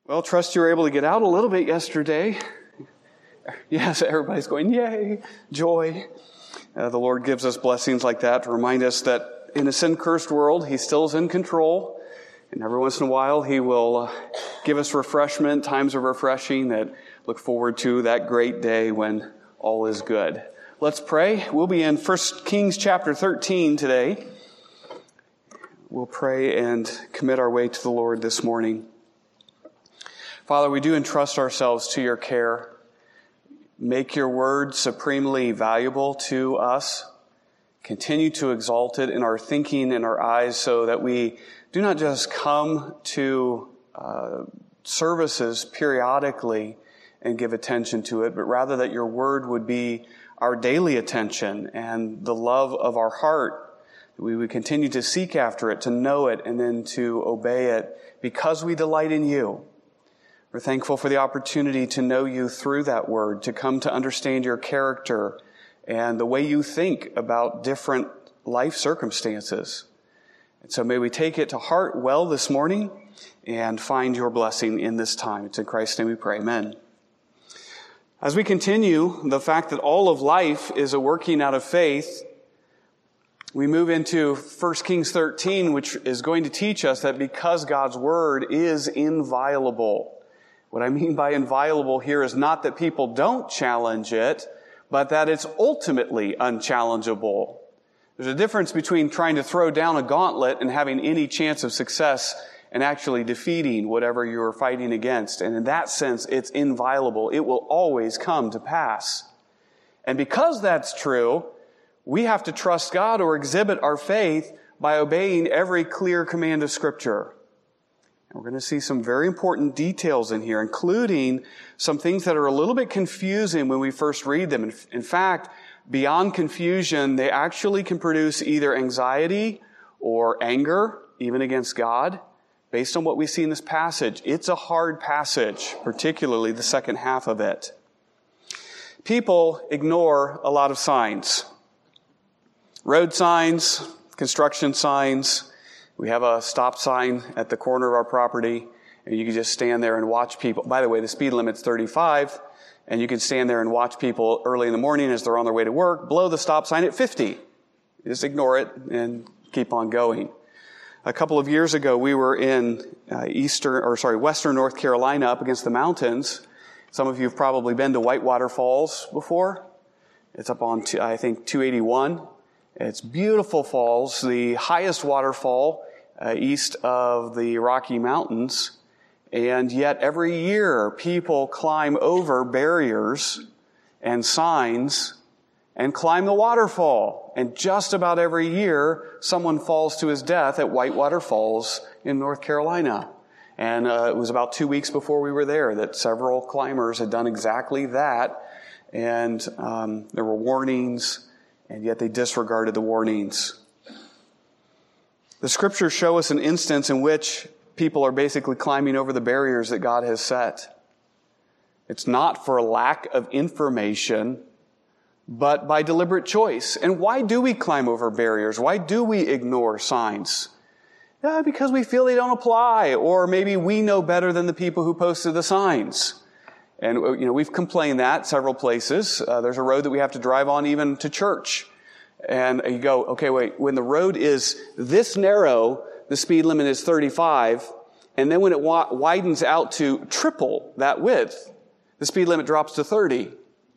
Well, trust you were able to get out a little bit yesterday. Yes, everybody's going, yay, joy. The Lord gives us blessings like that to remind us that in a sin-cursed world, He still is in control. And every once in a while, He will give us refreshment, times of refreshing that look forward to that great day when all is good. Let's pray. We'll be in 1 Kings chapter 13 today. We'll pray and commit our way to the Lord this morning. Father, we do entrust ourselves to your care. Make your word supremely valuable to us. Continue to exalt it in our thinking and our eyes so that we do not just come to services periodically and give attention to it, but rather that your word would be our daily attention and the love of our heart. That we would continue to seek after it, to know it, and then to obey it because we delight in you. We're thankful for the opportunity to know you through that word, to come to understand your character and the way you think about different life circumstances. And so may we take it to heart well this morning and find your blessing in this time. It's in Christ's name we pray. Amen. As we continue, the fact that all of life is a working out of faith, we move into 1 Kings 13, which is going to teach us that because God's word is inviolable. What I mean by inviolable here is not that people don't challenge it, but that it's ultimately unchallengeable. There's a difference between trying to throw down a gauntlet and having any chance of success and actually defeating whatever you're fighting against. And in that sense, it's inviolable. It will always come to pass. And because that's true, we have to trust God or exhibit our faith by obeying every clear command of Scripture. We're going to see some very important details in here, including some things that are a little bit confusing when we first read them. In fact, beyond confusion, they actually can produce either anxiety or anger, even against God, based on what we see in this passage. It's a hard passage, particularly the second half of it. People ignore a lot of signs. Road signs, construction signs. We have a stop sign at the corner of our property, and you can just stand there and watch people. By the way, the speed limit's 35, and you can stand there and watch people early in the morning as they're on their way to work, blow the stop sign at 50. You just ignore it and keep on going. A couple of years ago, we were in western North Carolina up against the mountains. Some of you have probably been to Whitewater Falls before. It's up on, I think, 281. It's beautiful falls, the highest waterfall east of the Rocky Mountains. And yet every year people climb over barriers and signs and climb the waterfall. And just about every year someone falls to his death at Whitewater Falls in North Carolina. And it was about 2 weeks before we were there that several climbers had done exactly that. And there were warnings, and yet they disregarded the warnings. The Scriptures show us an instance in which people are basically climbing over the barriers that God has set. It's not for lack of information, but by deliberate choice. And why do we climb over barriers? Why do we ignore signs? Because we feel they don't apply, or maybe we know better than the people who posted the signs. And, we've complained that several places. There's a road that we have to drive on even to church. And you go, okay, wait, when the road is this narrow, the speed limit is 35. And then when it widens out to triple that width, the speed limit drops to 30.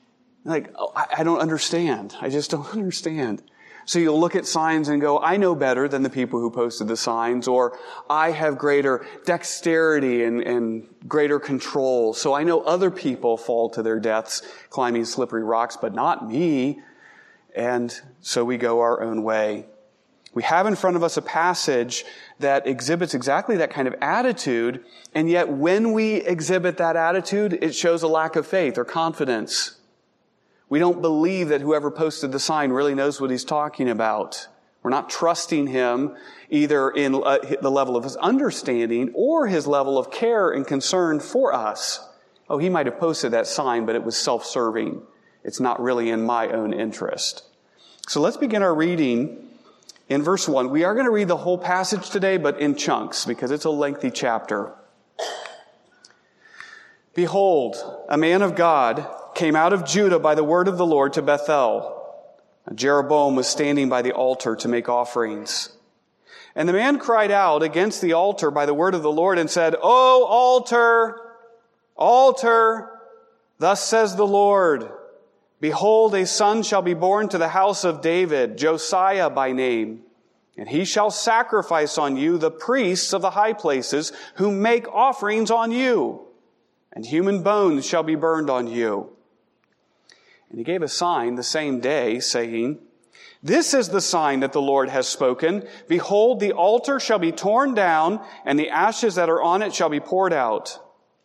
I don't understand. I just don't understand. So you'll look at signs and go, I know better than the people who posted the signs, or I have greater dexterity and greater control. So I know other people fall to their deaths climbing slippery rocks, but not me. And so we go our own way. We have in front of us a passage that exhibits exactly that kind of attitude, and yet when we exhibit that attitude, it shows a lack of faith or confidence. We don't believe that whoever posted the sign really knows what he's talking about. We're not trusting him either in the level of his understanding or his level of care and concern for us. Oh, he might have posted that sign, but it was self-serving. It's not really in my own interest. So let's begin our reading in verse 1. We are going to read the whole passage today, but in chunks, because it's a lengthy chapter. Behold, a man of God came out of Judah by the word of the Lord to Bethel. Jeroboam was standing by the altar to make offerings. And the man cried out against the altar by the word of the Lord and said, O altar, altar, thus says the Lord, behold, a son shall be born to the house of David, Josiah by name. And he shall sacrifice on you the priests of the high places who make offerings on you. And human bones shall be burned on you. And he gave a sign the same day, saying, This is the sign that the Lord has spoken. Behold, the altar shall be torn down, and the ashes that are on it shall be poured out.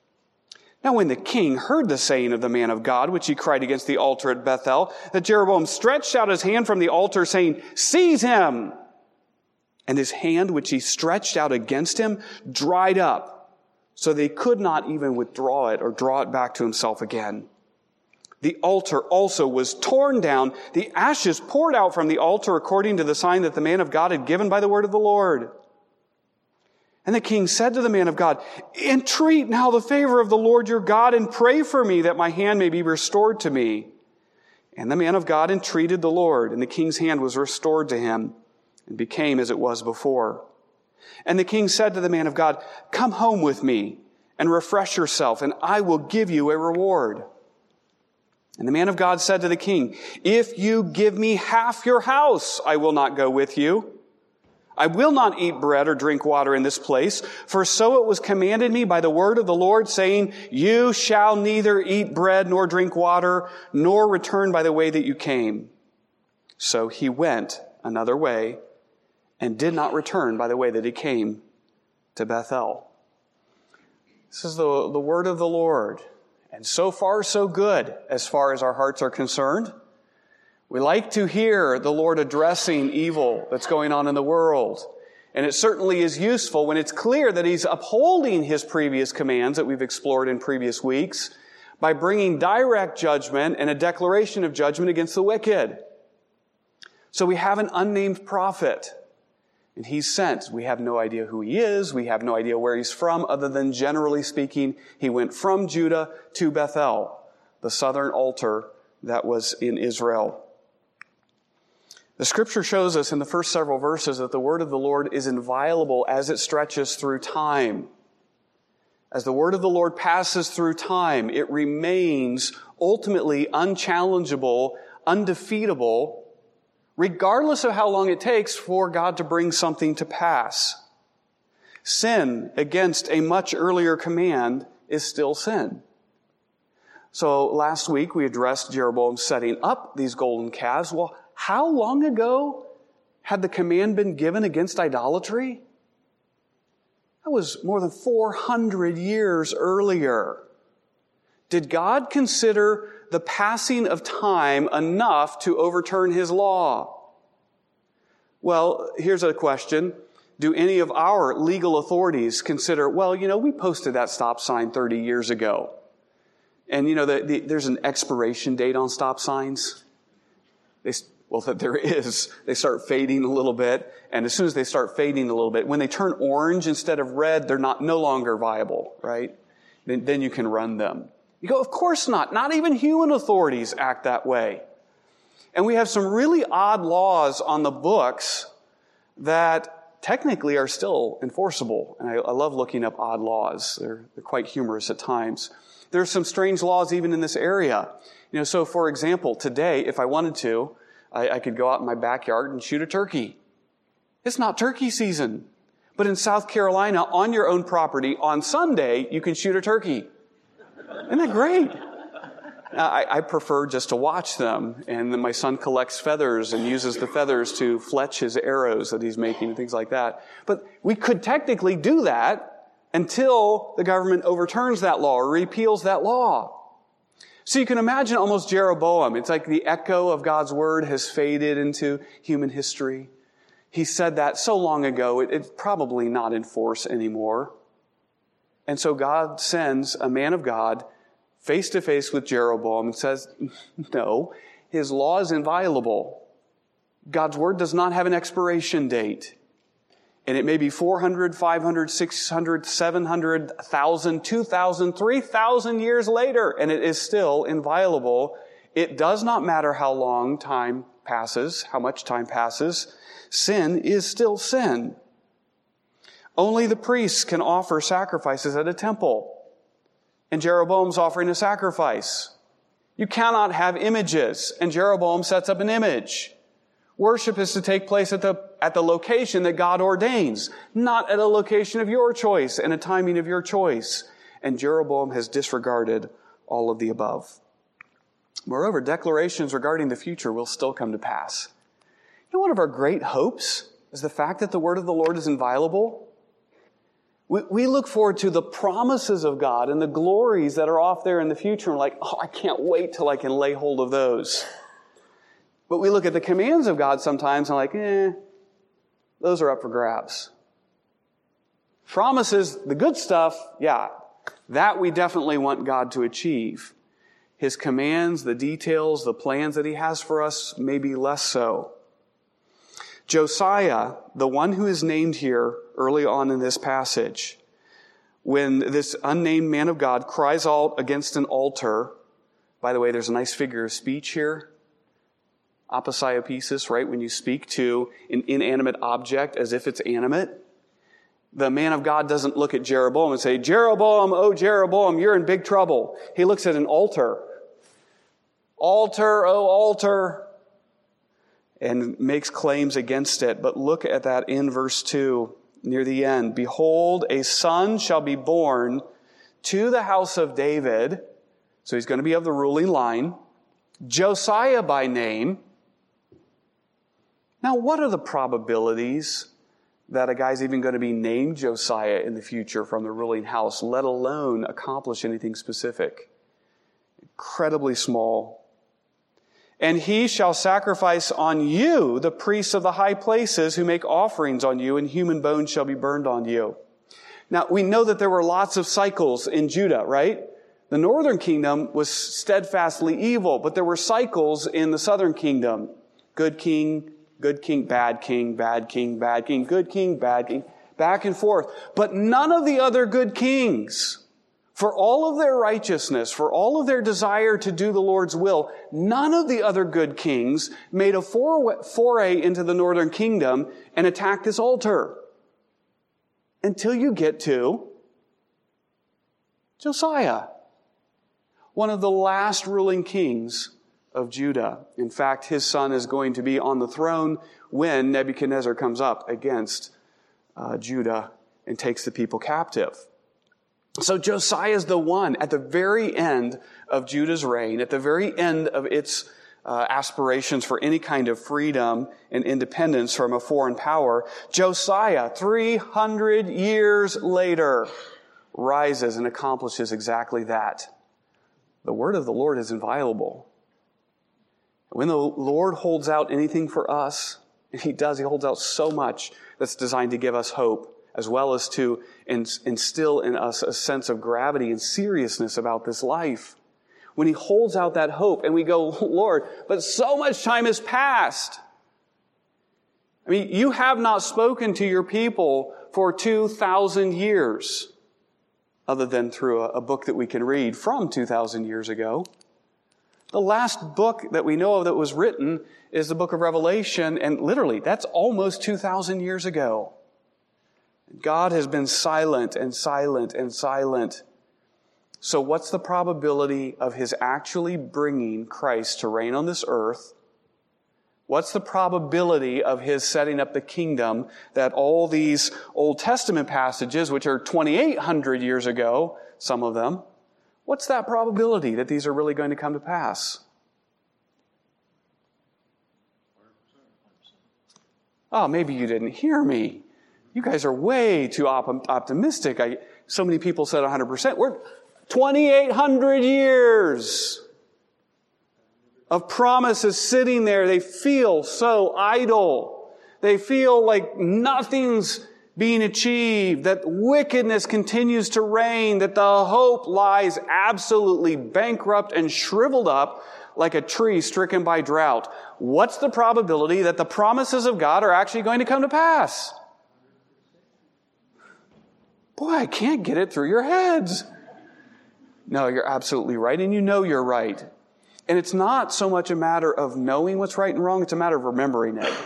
Now when the king heard the saying of the man of God, which he cried against the altar at Bethel, that Jeroboam stretched out his hand from the altar, saying, Seize him! And his hand, which he stretched out against him, dried up, so that he could not even withdraw it or draw it back to himself again. The altar also was torn down, the ashes poured out from the altar according to the sign that the man of God had given by the word of the Lord. And the king said to the man of God, Entreat now the favor of the Lord your God and pray for me that my hand may be restored to me. And the man of God entreated the Lord, and the king's hand was restored to him and became as it was before. And the king said to the man of God, Come home with me and refresh yourself, and I will give you a reward. And the man of God said to the king, If you give me half your house, I will not go with you. I will not eat bread or drink water in this place, for so it was commanded me by the word of the Lord, saying, You shall neither eat bread nor drink water, nor return by the way that you came. So he went another way and did not return by the way that he came to Bethel. This is the word of the Lord. And so far, so good, as far as our hearts are concerned. We like to hear the Lord addressing evil that's going on in the world. And it certainly is useful when it's clear that He's upholding His previous commands that we've explored in previous weeks by bringing direct judgment and a declaration of judgment against the wicked. So we have an unnamed prophet. And he's sent. We have no idea who he is. We have no idea where he's from, other than generally speaking, he went from Judah to Bethel, the southern altar that was in Israel. The scripture shows us in the first several verses that the word of the Lord is inviolable as it stretches through time. As the word of the Lord passes through time, it remains ultimately unchallengeable, undefeatable, regardless of how long it takes for God to bring something to pass. Sin against a much earlier command is still sin. So last week we addressed Jeroboam setting up these golden calves. Well, how long ago had the command been given against idolatry? That was more than 400 years earlier. Did God consider the passing of time enough to overturn His law? Well, here's a question. Do any of our legal authorities consider, we posted that stop sign 30 years ago. And, there's an expiration date on stop signs. There is. They start fading a little bit. And as soon as they start fading a little bit, when they turn orange instead of red, they're no longer viable, right? Then you can run them. You go, of course not. Not even human authorities act that way. And we have some really odd laws on the books that technically are still enforceable. And I love looking up odd laws. They're quite humorous at times. There's some strange laws even in this area. So for example, today, if I wanted to, I could go out in my backyard and shoot a turkey. It's not turkey season. But in South Carolina, on your own property, on Sunday, you can shoot a turkey. Isn't that great? I prefer just to watch them. And then my son collects feathers and uses the feathers to fletch his arrows that he's making and things like that. But we could technically do that until the government overturns that law or repeals that law. So you can imagine almost Jeroboam. It's like the echo of God's word has faded into human history. He said that so long ago, it's probably not in force anymore. And so God sends a man of God face to face with Jeroboam and says, no, his law is inviolable. God's word does not have an expiration date. And it may be 400, 500, 600, 700, 1,000, 2,000, 3,000 years later, and it is still inviolable. It does not matter how long time passes, how much time passes. Sin is still sin. Only the priests can offer sacrifices at a temple. And Jeroboam's offering a sacrifice. You cannot have images, and Jeroboam sets up an image. Worship is to take place at the location that God ordains, not at a location of your choice and a timing of your choice. And Jeroboam has disregarded all of the above. Moreover, declarations regarding the future will still come to pass. You know, one of our great hopes is the fact that the word of the Lord is inviolable. We look forward to the promises of God and the glories that are off there in the future. And we're like, I can't wait till I can lay hold of those. But we look at the commands of God sometimes and like, those are up for grabs. Promises, the good stuff, yeah, that we definitely want God to achieve. His commands, the details, the plans that He has for us, maybe less so. Josiah, the one who is named here early on in this passage, when this unnamed man of God cries out against an altar, by the way, there's a nice figure of speech here, aposiopesis, right? When you speak to an inanimate object as if it's animate. The man of God doesn't look at Jeroboam and say, Jeroboam, oh Jeroboam, you're in big trouble. He looks at an altar. Altar, oh altar. And makes claims against it. But look at that in verse 2, near the end. Behold, a son shall be born to the house of David. So he's going to be of the ruling line. Josiah by name. Now, what are the probabilities that a guy's even going to be named Josiah in the future from the ruling house, let alone accomplish anything specific? Incredibly small. And he shall sacrifice on you the priests of the high places who make offerings on you, and human bones shall be burned on you. Now, we know that there were lots of cycles in Judah, right? The northern kingdom was steadfastly evil, but there were cycles in the southern kingdom. Good king, bad king, bad king, bad king, good king, bad king, back and forth. But none of the other good kings, for all of their righteousness, for all of their desire to do the Lord's will, none of the other good kings made a foray into the northern kingdom and attacked this altar. Until you get to Josiah, one of the last ruling kings of Judah. In fact, his son is going to be on the throne when Nebuchadnezzar comes up against Judah and takes the people captive. So Josiah is the one at the very end of Judah's reign, at the very end of its aspirations for any kind of freedom and independence from a foreign power. Josiah, 300 years later, rises and accomplishes exactly that. The word of the Lord is inviolable. When the Lord holds out anything for us, and He does, He holds out so much that's designed to give us hope, as well as to instill in us a sense of gravity and seriousness about this life. When He holds out that hope, and we go, Lord, but so much time has passed. I mean, you have not spoken to your people for 2,000 years, other than through a book that we can read from 2,000 years ago. The last book that we know of that was written is the book of Revelation, and literally, that's almost 2,000 years ago. God has been silent and silent and silent. So what's the probability of His actually bringing Christ to reign on this earth? What's the probability of His setting up the kingdom that all these Old Testament passages, which are 2,800 years ago, some of them, what's that probability that these are really going to come to pass? Oh, maybe you didn't hear me. You guys are way too optimistic. So many people said 100%. We're 2,800 years of promises sitting there. They feel so idle. They feel like nothing's being achieved, that wickedness continues to reign, that the hope lies absolutely bankrupt and shriveled up like a tree stricken by drought. What's the probability that the promises of God are actually going to come to pass? Boy, I can't get it through your heads. No, you're absolutely right, and you know you're right. And it's not so much a matter of knowing what's right and wrong, it's a matter of remembering it.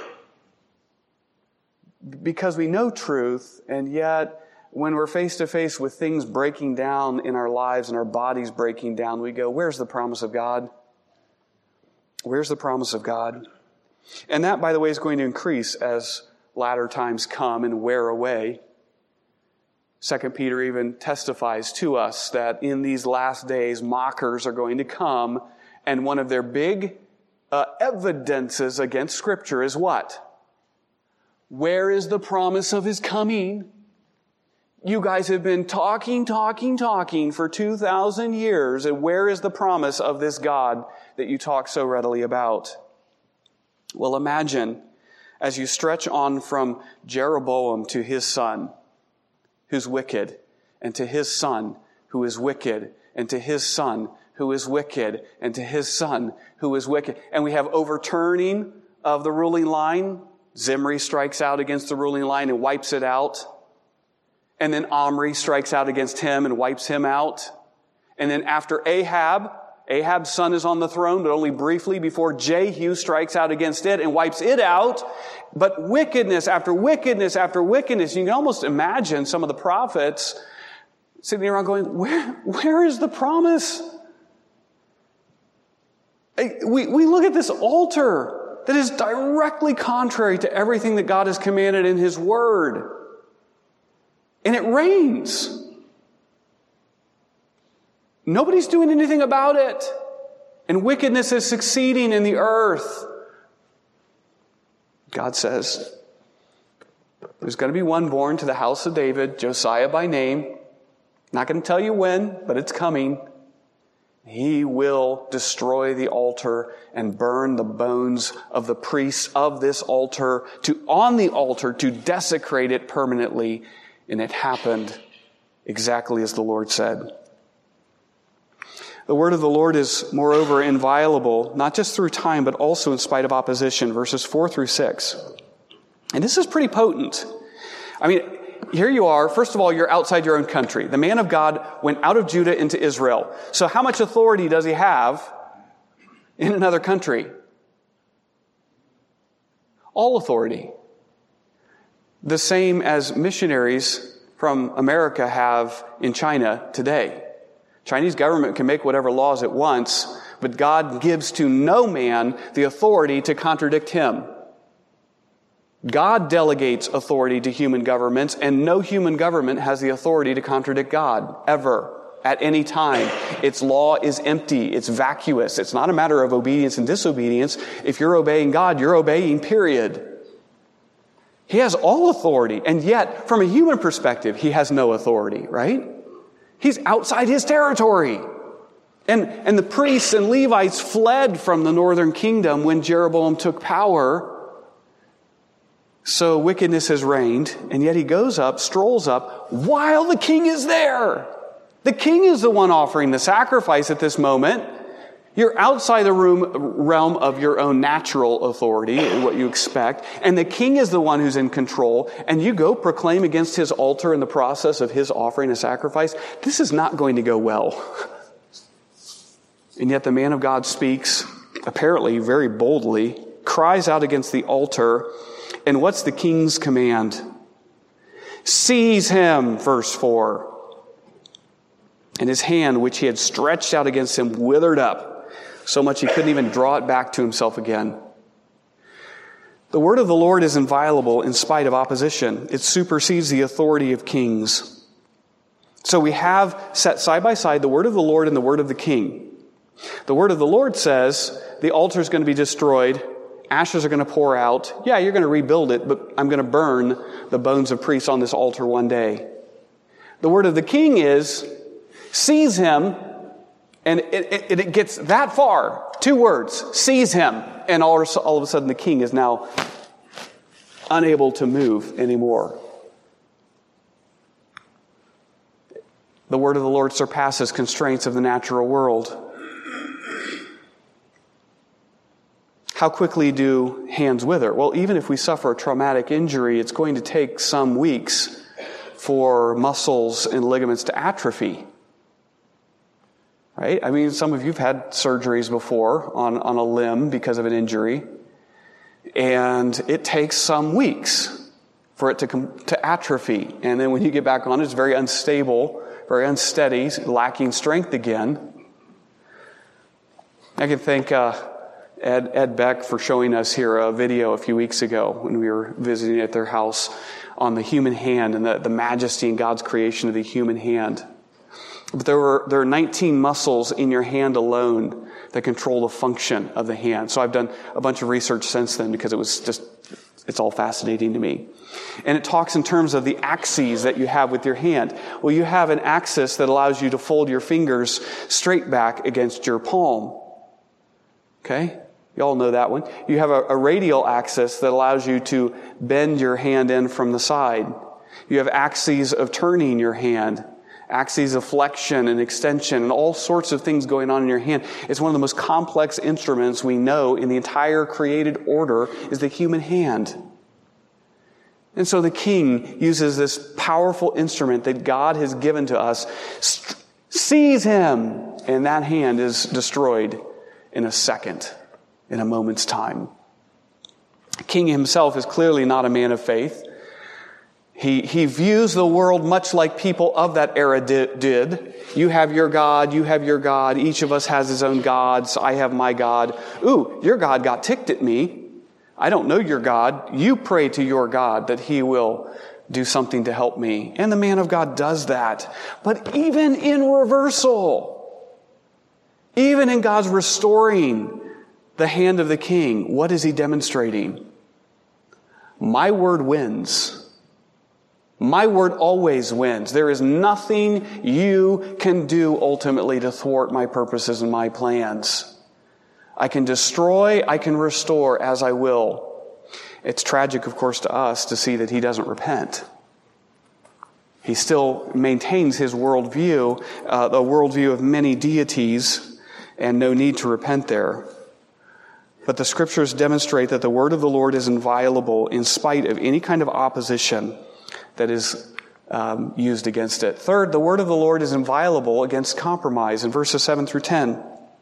Because we know truth, and yet when we're face to face with things breaking down in our lives and our bodies breaking down, we go, where's the promise of God? Where's the promise of God? And that, by the way, is going to increase as latter times come and wear away. 2 Peter even testifies to us that in these last days, mockers are going to come, and one of their big evidences against Scripture is what? Where is the promise of His coming? You guys have been talking for 2,000 years, and where is the promise of this God that you talk so readily about? Well, imagine as you stretch on from Jeroboam to his son, who's wicked, and to his son, who is wicked, and to his son, who is wicked, and to his son, who is wicked. And we have overturning of the ruling line. Zimri strikes out against the ruling line and wipes it out. And then Omri strikes out against him and wipes him out. And then after Ahab's son is on the throne, but only briefly before Jehu strikes out against it and wipes it out. But wickedness after wickedness after wickedness. You can almost imagine some of the prophets sitting around going, where is the promise? We look at this altar that is directly contrary to everything that God has commanded in His Word. And it rains. Nobody's doing anything about it. And wickedness is succeeding in the earth. God says, there's going to be one born to the house of David, Josiah by name. Not going to tell you when, but it's coming. He will destroy the altar and burn the bones of the priests of this altar on the altar to desecrate it permanently. And it happened exactly as the Lord said. The word of the Lord is, moreover, inviolable, not just through time, but also in spite of opposition, verses 4 through 6. And this is pretty potent. I mean, here you are. First of all, you're outside your own country. The man of God went out of Judah into Israel. So how much authority does he have in another country? All authority. The same as missionaries from America have in China today. Chinese government can make whatever laws it wants, but God gives to no man the authority to contradict Him. God delegates authority to human governments, and no human government has the authority to contradict God, ever, at any time. Its law is empty. It's vacuous. It's not a matter of obedience and disobedience. If you're obeying God, you're obeying, period. He has all authority, and yet, from a human perspective, He has no authority, right? He's outside His territory. And the priests and Levites fled from the northern kingdom when Jeroboam took power. So wickedness has reigned, and yet He goes up, strolls up, while the king is there. The king is the one offering the sacrifice at this moment. You're outside the realm of your own natural authority and what you expect. And the king is the one who's in control. And you go proclaim against his altar in the process of his offering a sacrifice. This is not going to go well. And yet the man of God speaks, apparently very boldly, cries out against the altar. And what's the king's command? Seize him, verse 4. And his hand, which he had stretched out against him, withered up, so much he couldn't even draw it back to himself again. The word of the Lord is inviolable in spite of opposition. It supersedes the authority of kings. So we have set side by side the word of the Lord and the word of the king. The word of the Lord says the altar is going to be destroyed. Ashes are going to pour out. Yeah, you're going to rebuild it, but I'm going to burn the bones of priests on this altar one day. The word of the king is, seize him. And it gets that far. 2 words. Seize him. And all of a sudden the king is now unable to move anymore. The word of the Lord surpasses constraints of the natural world. How quickly do hands wither? Well, even if we suffer a traumatic injury, it's going to take some weeks for muscles and ligaments to atrophy. Right? I mean, some of you have had surgeries before on a limb because of an injury. And it takes some weeks for it to atrophy. And then when you get back on it, it's very unstable, very unsteady, lacking strength again. I can thank Ed Beck for showing us here a video a few weeks ago when we were visiting at their house on the human hand and the majesty in God's creation of the human hand. But there are 19 muscles in your hand alone that control the function of the hand. So I've done a bunch of research since then because it's all fascinating to me. And it talks in terms of the axes that you have with your hand. Well, you have an axis that allows you to fold your fingers straight back against your palm. Okay? You all know that one. You have a radial axis that allows you to bend your hand in from the side. You have axes of turning your hand, axes of flexion and extension, and all sorts of things going on in your hand. It's one of the most complex instruments we know in the entire created order is the human hand. And so the king uses this powerful instrument that God has given to us, sees him, and that hand is destroyed in a second, in a moment's time. The king himself is clearly not a man of faith. He views the world much like people of that era did. You have your God, you have your God, each of us has his own gods, I have my God. Ooh, your God got ticked at me. I don't know your God. You pray to your God that he will do something to help me. And the man of God does that. But even in reversal, even in God's restoring the hand of the king, what is he demonstrating? My word wins. My word always wins. There is nothing you can do ultimately to thwart my purposes and my plans. I can destroy, I can restore as I will. It's tragic, of course, to us to see that he doesn't repent. He still maintains his worldview, the worldview of many deities, and no need to repent there. But the scriptures demonstrate that the word of the Lord is inviolable in spite of any kind of opposition that is used against it. Third, the word of the Lord is inviolable against compromise in verses 7 through 10.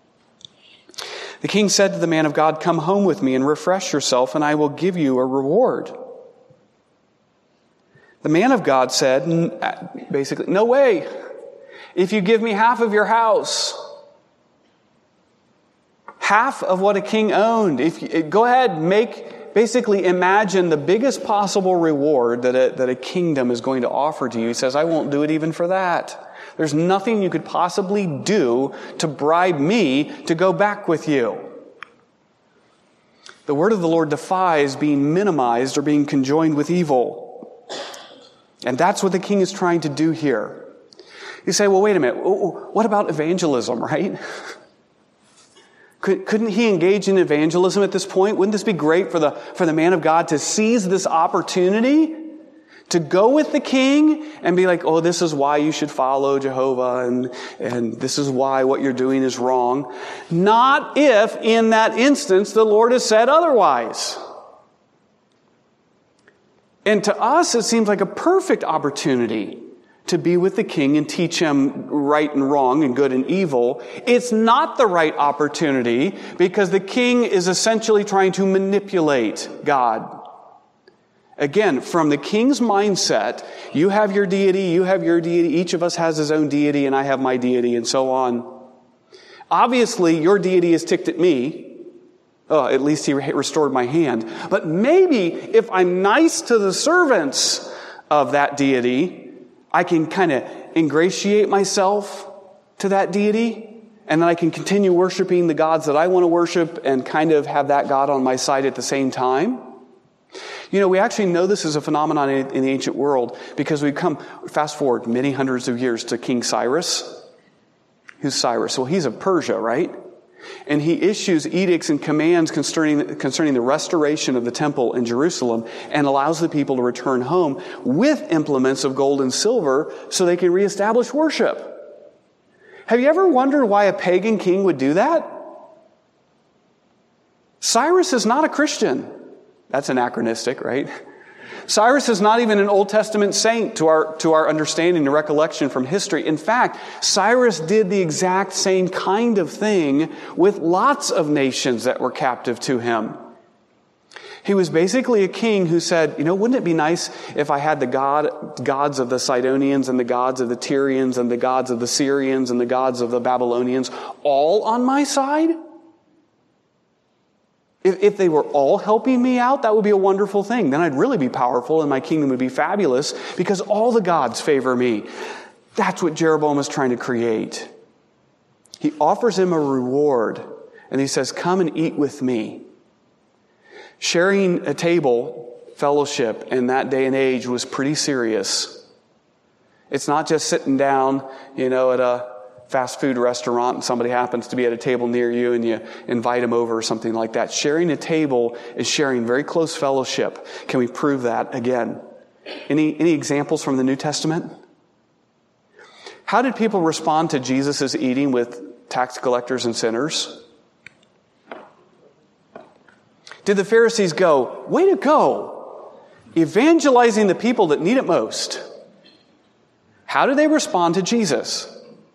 The king said to the man of God, "Come home with me and refresh yourself, and I will give you a reward." The man of God said, basically, "No way. If you give me half of your house, half of what a king owned, go ahead, imagine the biggest possible reward that a kingdom is going to offer to you." He says, "I won't do it even for that. There's nothing you could possibly do to bribe me to go back with you." The word of the Lord defies being minimized or being conjoined with evil. And that's what the king is trying to do here. You say, well, wait a minute. What about evangelism, right? Couldn't he engage in evangelism at this point? Wouldn't this be great for the man of God to seize this opportunity to go with the king and be like, oh, this is why you should follow Jehovah and this is why what you're doing is wrong. Not if in that instance the Lord has said otherwise. And to us it seems like a perfect opportunity to be with the king and teach him right and wrong and good and evil. It's not the right opportunity because the king is essentially trying to manipulate God. Again, from the king's mindset, you have your deity, each of us has his own deity, and I have my deity, and so on. Obviously, your deity is ticked at me. Oh, at least he restored my hand. But maybe if I'm nice to the servants of that deity, I can kind of ingratiate myself to that deity, and then I can continue worshiping the gods that I want to worship and kind of have that God on my side at the same time. You know, we actually know this is a phenomenon in the ancient world because we come fast forward many hundreds of years to King Cyrus. Who's Cyrus? Well, he's of Persia, right? And he issues edicts and commands concerning the restoration of the temple in Jerusalem and allows the people to return home with implements of gold and silver so they can reestablish worship. Have you ever wondered why a pagan king would do that? Cyrus is not a Christian. That's anachronistic, right? Cyrus is not even an Old Testament saint to our understanding and recollection from history. In fact, Cyrus did the exact same kind of thing with lots of nations that were captive to him. He was basically a king who said, wouldn't it be nice if I had the gods of the Sidonians and the gods of the Tyrians and the gods of the Syrians and the gods of the Babylonians all on my side? If they were all helping me out, that would be a wonderful thing. Then I'd really be powerful and my kingdom would be fabulous because all the gods favor me. That's what Jeroboam is trying to create. He offers him a reward and he says, come and eat with me. Sharing a table, fellowship, in that day and age was pretty serious. It's not just sitting down, at a fast food restaurant and somebody happens to be at a table near you and you invite them over or something like that. Sharing a table is sharing very close fellowship. Can we prove that again? Any examples from the New Testament? How did people respond to Jesus' eating with tax collectors and sinners? Did the Pharisees go, way to go, evangelizing the people that need it most? How did they respond to Jesus?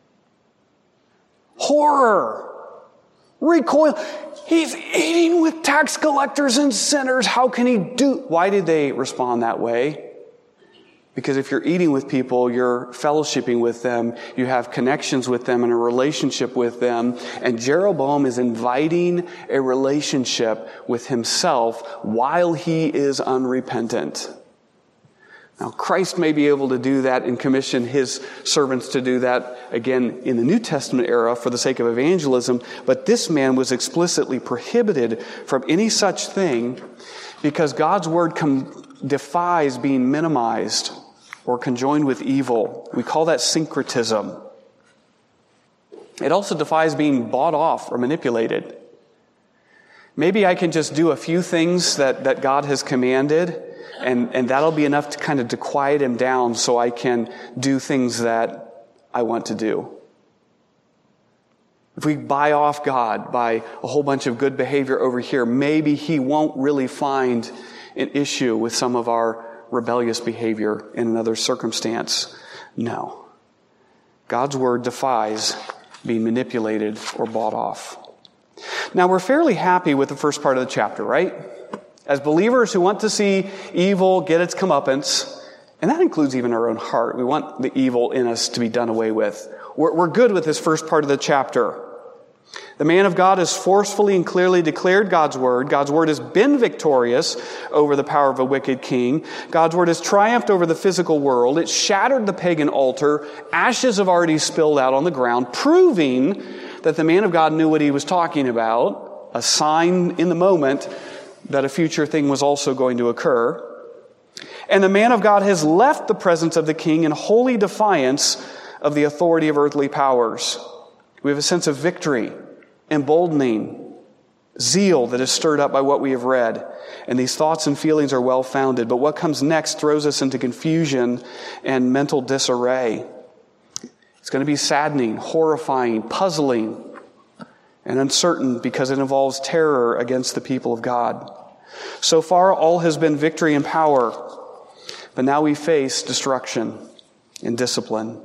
Horror, recoil. He's eating with tax collectors and sinners. How can he do? Why did they respond that way? Because if you're eating with people, you're fellowshipping with them, you have connections with them and a relationship with them. And Jeroboam is inviting a relationship with himself while he is unrepentant. Now, Christ may be able to do that and commission his servants to do that again in the New Testament era for the sake of evangelism, but this man was explicitly prohibited from any such thing because God's word defies being minimized or conjoined with evil. We call that syncretism. It also defies being bought off or manipulated. Maybe I can just do a few things that God has commanded, and that'll be enough to quiet him down so I can do things that I want to do. If we buy off God by a whole bunch of good behavior over here, maybe he won't really find an issue with some of our rebellious behavior in another circumstance. No. God's word defies being manipulated or bought off. Now, we're fairly happy with the first part of the chapter, right? As believers who want to see evil get its comeuppance, and that includes even our own heart. We want the evil in us to be done away with. We're good with this first part of the chapter. The man of God has forcefully and clearly declared God's word. God's word has been victorious over the power of a wicked king. God's word has triumphed over the physical world. It shattered the pagan altar. Ashes have already spilled out on the ground, proving that the man of God knew what he was talking about, a sign in the moment that a future thing was also going to occur. And the man of God has left the presence of the king in holy defiance of the authority of earthly powers. We have a sense of victory, emboldening, zeal that is stirred up by what we have read. And these thoughts and feelings are well founded. But what comes next throws us into confusion and mental disarray. It's going to be saddening, horrifying, puzzling, and uncertain because it involves terror against the people of God. So far, all has been victory and power. But now we face destruction and discipline.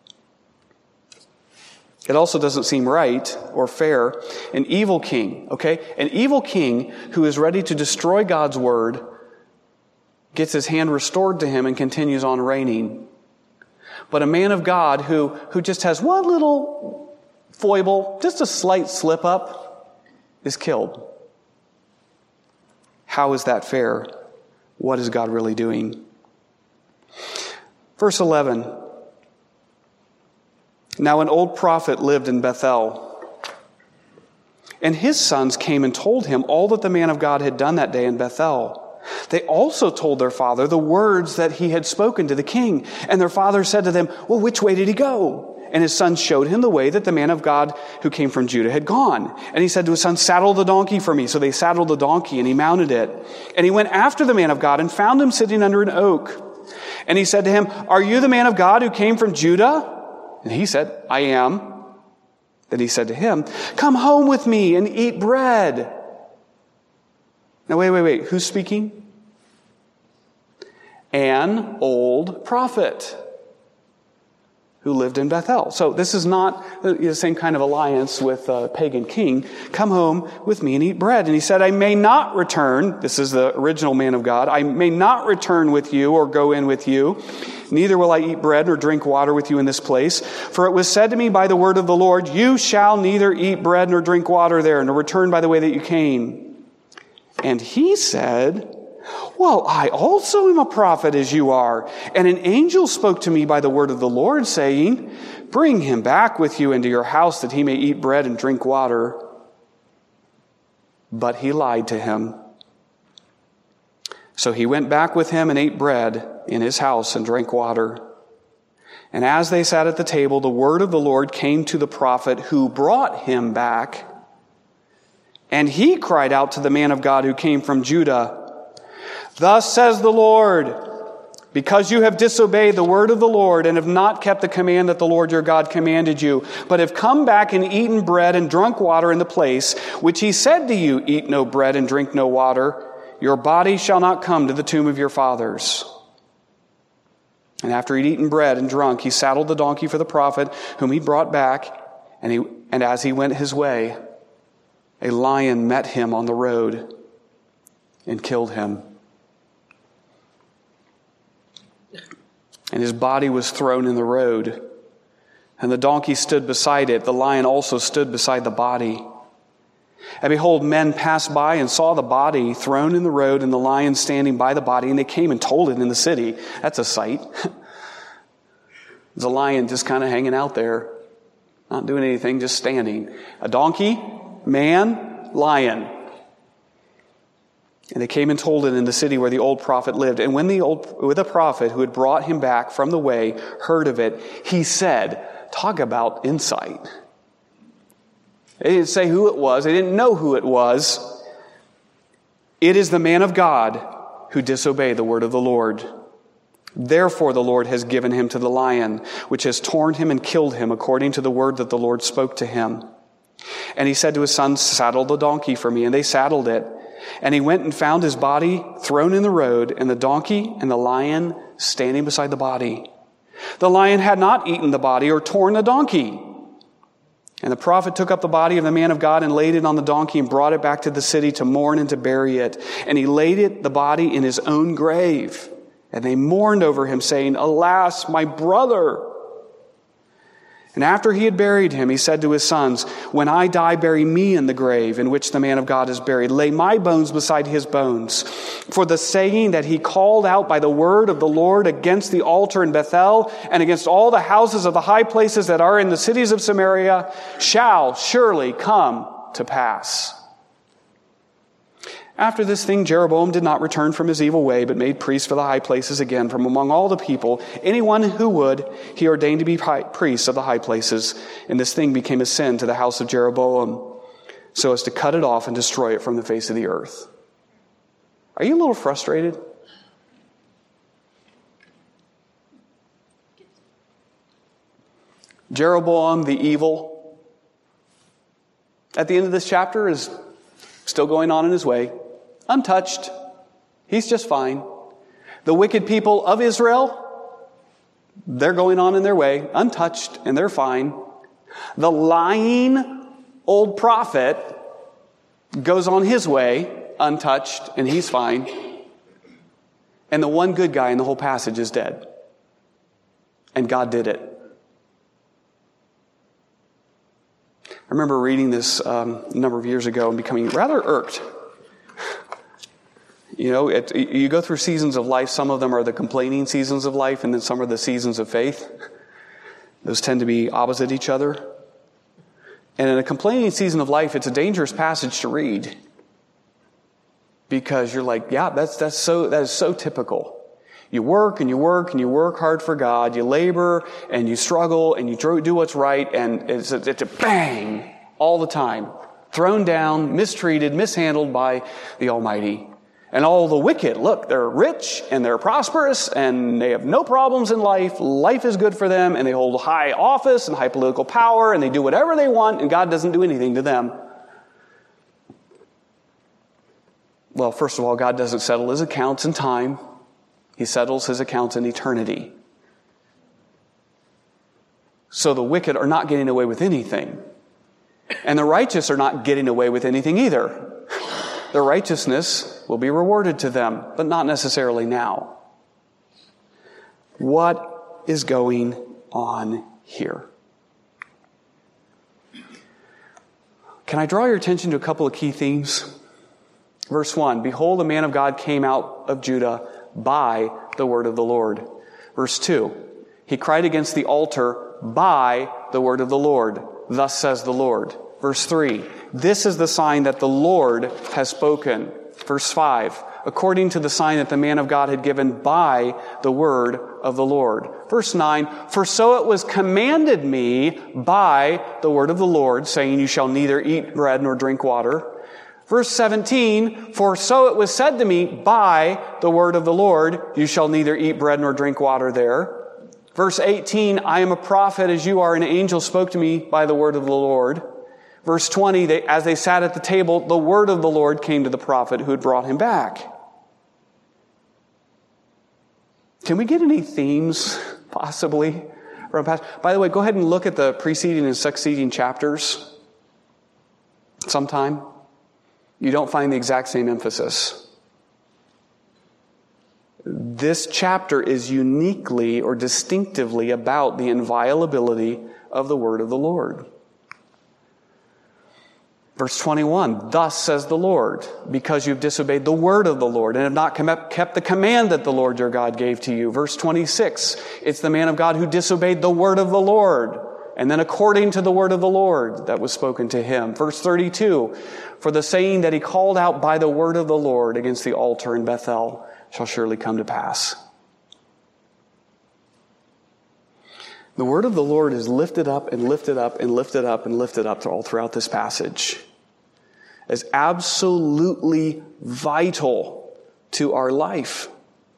It also doesn't seem right or fair. An evil king, An evil king who is ready to destroy God's word gets his hand restored to him and continues on reigning. But a man of God who just has one little foible, just a slight slip up, is killed. How is that fair? What is God really doing? Verse 11. Now an old prophet lived in Bethel, and his sons came and told him all that the man of God had done that day in Bethel. They also told their father the words that he had spoken to the king. And their father said to them, well, which way did he go? And his sons showed him the way that the man of God who came from Judah had gone. And he said to his son, saddle the donkey for me. So they saddled the donkey, and he mounted it. And he went after the man of God and found him sitting under an oak. And he said to him, are you the man of God who came from Judah? And he said, I am. Then he said to him, come home with me and eat bread. Now wait. Who's speaking? an old prophet who lived in Bethel. So this is not the same kind of alliance with a pagan king. Come home with me and eat bread. And he said, I may not return. This is the original man of God. I may not return with you or go in with you. Neither will I eat bread nor drink water with you in this place. For it was said to me by the word of the Lord, you shall neither eat bread nor drink water there, nor return by the way that you came. And he said, well, I also am a prophet as you are. And an angel spoke to me by the word of the Lord, saying, bring him back with you into your house that he may eat bread and drink water. But he lied to him. So he went back with him and ate bread in his house and drank water. And as they sat at the table, the word of the Lord came to the prophet who brought him back. And he cried out to the man of God who came from Judah, thus says the Lord, because you have disobeyed the word of the Lord and have not kept the command that the Lord your God commanded you, but have come back and eaten bread and drunk water in the place which he said to you, eat no bread and drink no water, your body shall not come to the tomb of your fathers. And after he'd eaten bread and drunk, he saddled the donkey for the prophet whom he brought back, and as he went his way, a lion met him on the road and killed him. And his body was thrown in the road. And the donkey stood beside it. The lion also stood beside the body. And behold, men passed by and saw the body thrown in the road and the lion standing by the body. And they came and told it in the city. That's a sight. There's a lion just kind of hanging out there. Not doing anything, just standing. A donkey, man, lion. And they came and told it in the city where the old prophet lived. And when the prophet who had brought him back from the way heard of it, he said, talk about insight. They didn't say who it was. They didn't know who it was. It is the man of God who disobeyed the word of the Lord. Therefore the Lord has given him to the lion, which has torn him and killed him according to the word that the Lord spoke to him. And he said to his sons, saddle the donkey for me. And they saddled it. And he went and found his body thrown in the road, and the donkey and the lion standing beside the body. The lion had not eaten the body or torn the donkey. And the prophet took up the body of the man of God and laid it on the donkey and brought it back to the city to mourn and to bury it. And he laid the body in his own grave. And they mourned over him, saying, alas, my brother. And after he had buried him, he said to his sons, when I die, bury me in the grave in which the man of God is buried. Lay my bones beside his bones. For the saying that he called out by the word of the Lord against the altar in Bethel and against all the houses of the high places that are in the cities of Samaria shall surely come to pass. After this thing, Jeroboam did not return from his evil way, but made priests for the high places again from among all the people. Anyone who would, he ordained to be priests of the high places. And this thing became a sin to the house of Jeroboam, so as to cut it off and destroy it from the face of the earth. Are you a little frustrated? Jeroboam the evil, at the end of this chapter, is still going on in his way. Untouched. He's just fine. The wicked people of Israel, they're going on in their way, untouched, and they're fine. The lying old prophet goes on his way, untouched, and he's fine. And the one good guy in the whole passage is dead. And God did it. I remember reading this a number of years ago and becoming rather irked. You know, you go through seasons of life. Some of them are the complaining seasons of life, and then some are the seasons of faith. Those tend to be opposite each other. And in a complaining season of life, it's a dangerous passage to read. Because you're like, yeah, that is so typical. You work and you work and you work hard for God. You labor and you struggle and you do what's right, and it's a bang all the time. Thrown down, mistreated, mishandled by the Almighty. And all the wicked, look, they're rich and they're prosperous and they have no problems in life. Life is good for them, and they hold high office and high political power, and they do whatever they want, and God doesn't do anything to them. Well, first of all, God doesn't settle his accounts in time. He settles his accounts in eternity. So the wicked are not getting away with anything. And the righteous are not getting away with anything either. Their righteousness will be rewarded to them, but not necessarily now. What is going on here? Can I draw your attention to a couple of key themes? Verse 1, behold, the man of God came out of Judah by the word of the Lord. Verse 2, he cried against the altar by the word of the Lord. Thus says the Lord. Verse 3, this is the sign that the Lord has spoken. Verse 5, according to the sign that the man of God had given by the word of the Lord. Verse 9, for so it was commanded me by the word of the Lord, saying, you shall neither eat bread nor drink water. Verse 17, for so it was said to me by the word of the Lord, you shall neither eat bread nor drink water there. Verse 18, I am a prophet as you are, an angel spoke to me by the word of the Lord. Verse 20, as they sat at the table, the word of the Lord came to the prophet who had brought him back. Can we get any themes, possibly, from past? By the way, go ahead and look at the preceding and succeeding chapters sometime. You don't find the exact same emphasis. This chapter is uniquely or distinctively about the inviolability of the word of the Lord. Verse 21, thus says the Lord, because you've disobeyed the word of the Lord and have not kept the command that the Lord your God gave to you. Verse 26, it's the man of God who disobeyed the word of the Lord, and then according to the word of the Lord that was spoken to him. Verse 32, for the saying that he called out by the word of the Lord against the altar in Bethel shall surely come to pass. The word of the Lord is lifted up and lifted up and lifted up and lifted up all throughout this passage as absolutely vital to our life.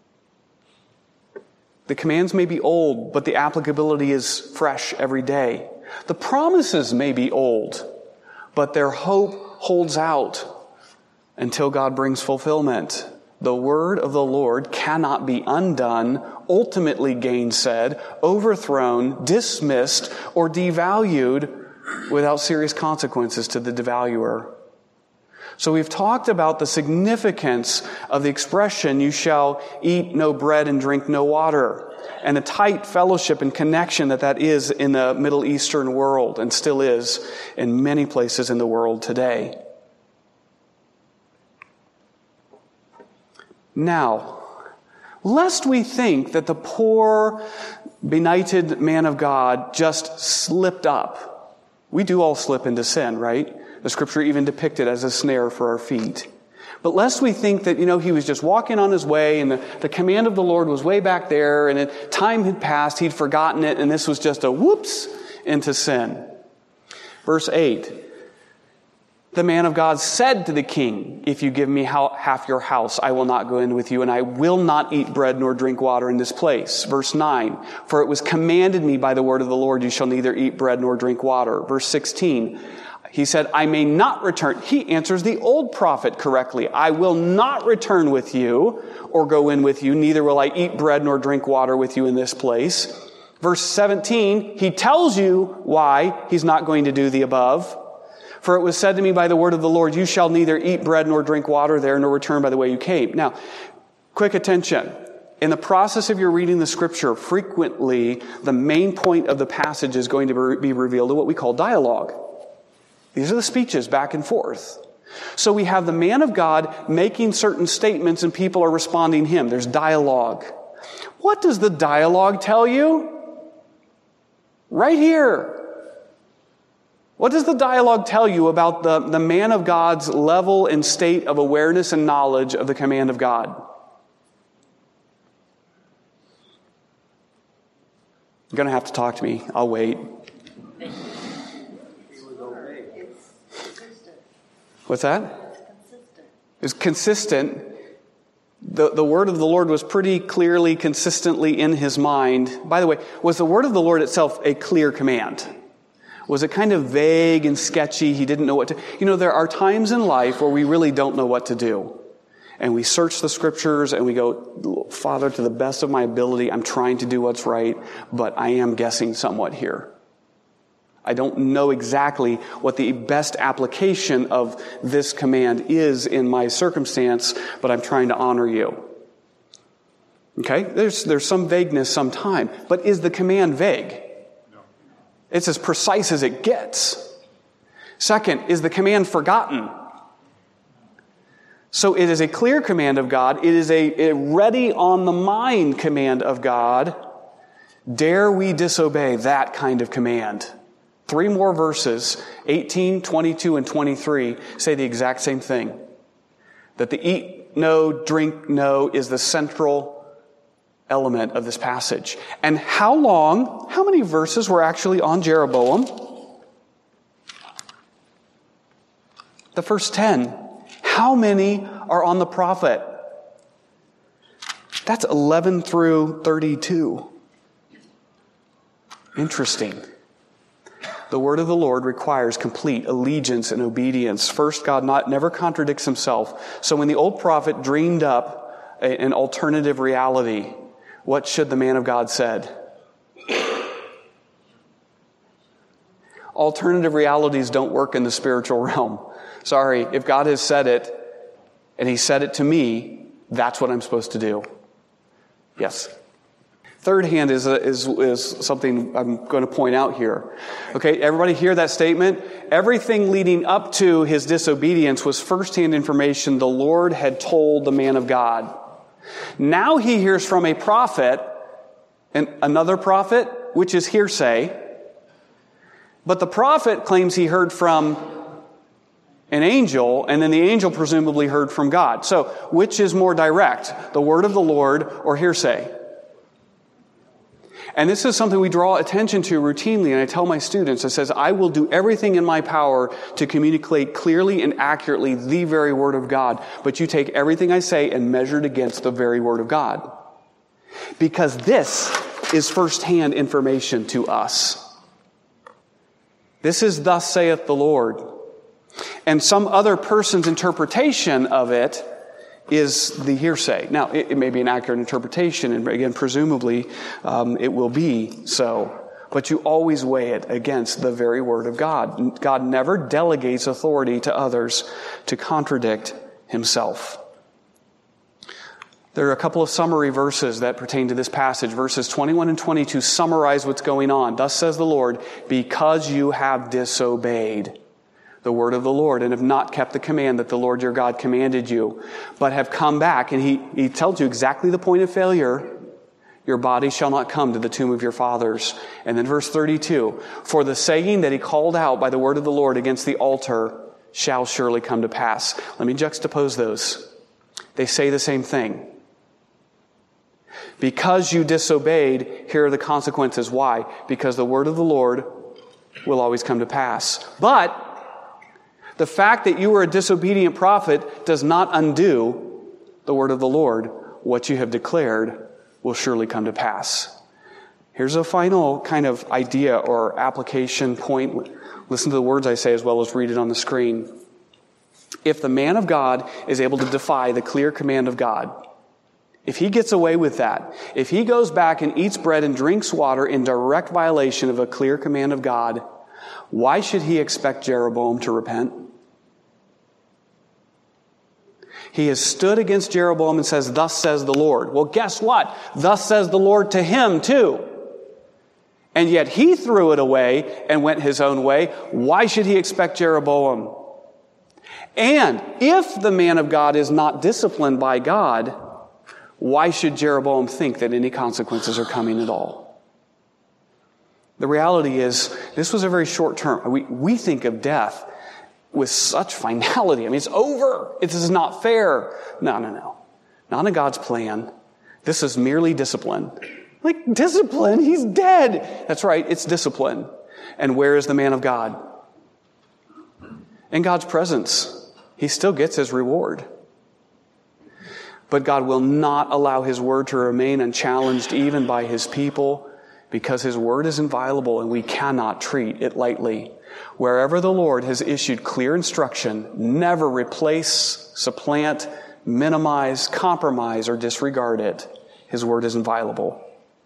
The commands may be old, but the applicability is fresh every day. The promises may be old, but their hope holds out until God brings fulfillment. The word of the Lord cannot be undone, ultimately gainsaid, overthrown, dismissed, or devalued without serious consequences to the devaluer. So we've talked about the significance of the expression, you shall eat no bread and drink no water, and the tight fellowship and connection that is in the Middle Eastern world and still is in many places in the world today. Now, lest we think that the poor, benighted man of God just slipped up. We do all slip into sin, right? The scripture even depicted as a snare for our feet. But lest we think that, he was just walking on his way and the command of the Lord was way back there and time had passed, he'd forgotten it, and this was just a whoops into sin. Verse 8, the man of God said to the king, if you give me half your house, I will not go in with you, and I will not eat bread nor drink water in this place. Verse 9, for it was commanded me by the word of the Lord, you shall neither eat bread nor drink water. Verse 16, he said, I may not return. He answers the old prophet correctly. I will not return with you or go in with you, neither will I eat bread nor drink water with you in this place. Verse 17, he tells you why he's not going to do the above. For it was said to me by the word of the Lord, you shall neither eat bread nor drink water there, nor return by the way you came. Now, quick attention. In the process of your reading the scripture, frequently the main point of the passage is going to be revealed in what we call dialogue. These are the speeches back and forth. So we have the man of God making certain statements and people are responding to him. There's dialogue. What does the dialogue tell you? Right here. What does the dialogue tell you about the man of God's level and state of awareness and knowledge of the command of God? You're going to have to talk to me. I'll wait. What's that? It was consistent. The word of the Lord was pretty clearly, consistently in his mind. By the way, was the word of the Lord itself a clear command? Was it kind of vague and sketchy? He didn't know what to... there are times in life where we really don't know what to do. And we search the scriptures and we go, Father, to the best of my ability, I'm trying to do what's right, but I am guessing somewhat here. I don't know exactly what the best application of this command is in my circumstance, but I'm trying to honor you. Okay? There's some vagueness sometime. But is the command vague? No. It's as precise as it gets. Second, is the command forgotten? So it is a clear command of God. It is a ready on the mind command of God. Dare we disobey that kind of command? 3 more verses, 18, 22, and 23, say the exact same thing. That the eat no, drink no is the central element of this passage. And how many verses were actually on Jeroboam? The first 10. How many are on the prophet? That's 11 through 32. Interesting. The word of the Lord requires complete allegiance and obedience. First, God never contradicts himself. So when the old prophet dreamed up an alternative reality, what should the man of God said? Alternative realities don't work in the spiritual realm. Sorry, if God has said it, and he said it to me, that's what I'm supposed to do. Yes. Third hand is something I'm going to point out here. Okay, everybody hear that statement? Everything leading up to his disobedience was firsthand information the Lord had told the man of God. Now he hears from a prophet, and another prophet, which is hearsay. But the prophet claims he heard from an angel, and then the angel presumably heard from God. So, which is more direct, the word of the Lord or hearsay? And this is something we draw attention to routinely, and I tell my students, it says, I will do everything in my power to communicate clearly and accurately the very word of God, but you take everything I say and measure it against the very word of God. Because this is firsthand information to us. This is thus saith the Lord. And some other person's interpretation of it is the hearsay. Now, it may be an accurate interpretation, and again, presumably, it will be so. But you always weigh it against the very word of God. God never delegates authority to others to contradict himself. There are a couple of summary verses that pertain to this passage. Verses 21 and 22 summarize what's going on. Thus says the Lord, because you have disobeyed the word of the Lord, and have not kept the command that the Lord your God commanded you, but have come back, and he tells you exactly the point of failure. Your body shall not come to the tomb of your fathers. And then verse 32, for the saying that he called out by the word of the Lord against the altar shall surely come to pass. Let me juxtapose those. They say the same thing. Because you disobeyed, here are the consequences. Why? Because the word of the Lord will always come to pass. But the fact that you were a disobedient prophet does not undo the word of the Lord. What you have declared will surely come to pass. Here's a final kind of idea or application point. Listen to the words I say as well as read it on the screen. If the man of God is able to defy the clear command of God, if he gets away with that, if he goes back and eats bread and drinks water in direct violation of a clear command of God, why should he expect Jeroboam to repent? He has stood against Jeroboam and says, thus says the Lord. Well, guess what? Thus says the Lord to him too. And yet he threw it away and went his own way. Why should he expect Jeroboam? And if the man of God is not disciplined by God, why should Jeroboam think that any consequences are coming at all? The reality is, this was a very short term. We think of death with such finality. I mean, it's over. This is not fair. No. Not in God's plan. This is merely discipline. Like, discipline? He's dead. That's right, it's discipline. And where is the man of God? In God's presence. He still gets his reward. But God will not allow his word to remain unchallenged even by his people, because his word is inviolable and we cannot treat it lightly. Wherever the Lord has issued clear instruction, never replace, supplant, minimize, compromise, or disregard it. His word is inviolable.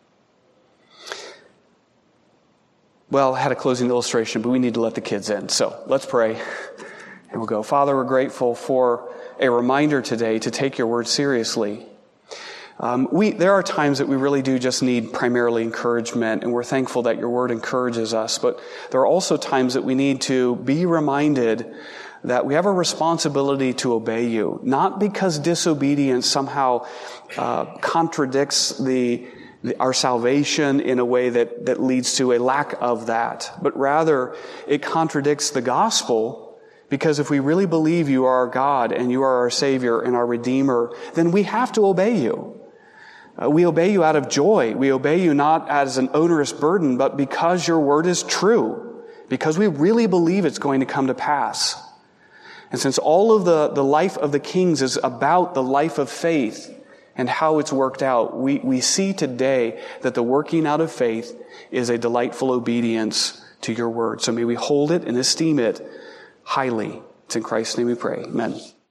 Well, I had a closing illustration, but we need to let the kids in. So let's pray, and we'll go. Father, we're grateful for a reminder today to take your word seriously. There are times that we really do just need primarily encouragement, and we're thankful that your word encourages us. But there are also times that we need to be reminded that we have a responsibility to obey you, not because disobedience somehow contradicts our salvation in a way that leads to a lack of that, but rather it contradicts the gospel, because if we really believe you are our God and you are our Savior and our Redeemer, then we have to obey you. We obey you out of joy. We obey you not as an onerous burden, but because your word is true, because we really believe it's going to come to pass. And since all of the life of the kings is about the life of faith and how it's worked out, we see today that the working out of faith is a delightful obedience to your word. So may we hold it and esteem it highly. It's in Christ's name we pray. Amen.